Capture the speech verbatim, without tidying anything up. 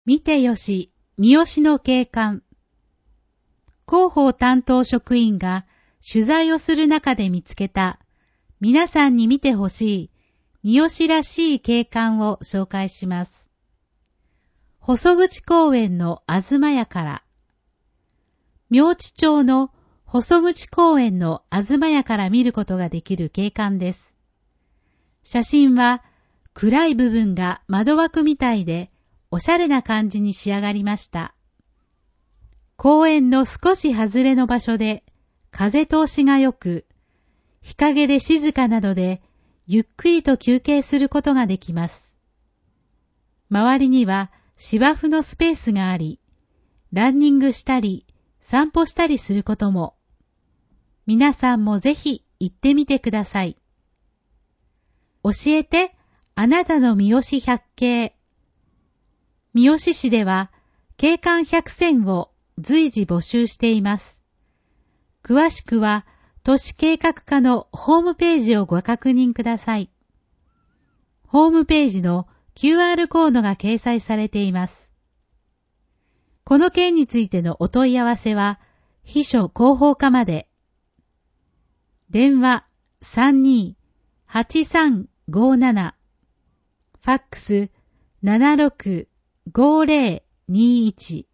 見てよし、三好の景観。広報担当職員が取材をする中で見つけた皆さんに見てほしい三好らしい景観を紹介します。細口公園のあずまやから。明知町の細口公園のあずまやから見ることができる景観です。写真は暗い部分が窓枠みたいでおしゃれな感じに仕上がりました。公園の少し外れの場所で風通しが良く、日陰で静かなどでゆっくりと休憩することができます。周りには芝生のスペースがあり、ランニングしたり散歩したりすることも。皆さんもぜひ行ってみてください。教えて、あなたの三好百景。三好市では景観百選を随時募集しています。詳しくは都市計画課のホームページをご確認ください。ホームページの キューアール コードが掲載されています。この件についてのお問い合わせは秘書広報課まで。電話 さんにーはちさんごーなな、ファックス ななろくごーぜろにーいち